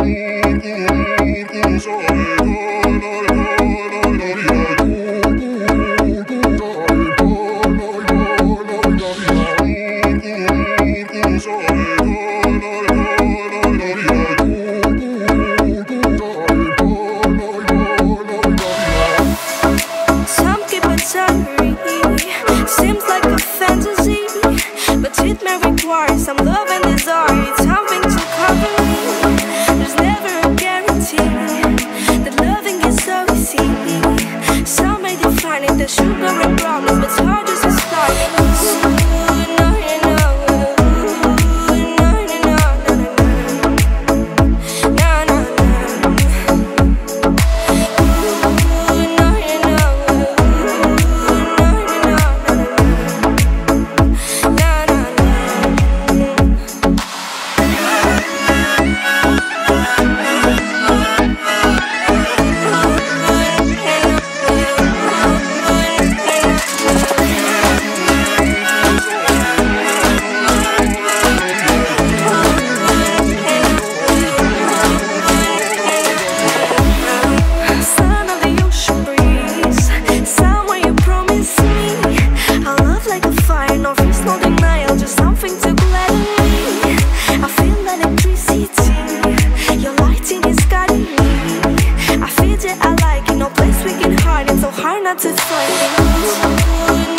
Seems like a fantasy, but it may require some love and desire, something to cover me. There's never a guarantee that loving is so easy. Some may define it as sugar and brownies, but it's hard just to start. Not to find it.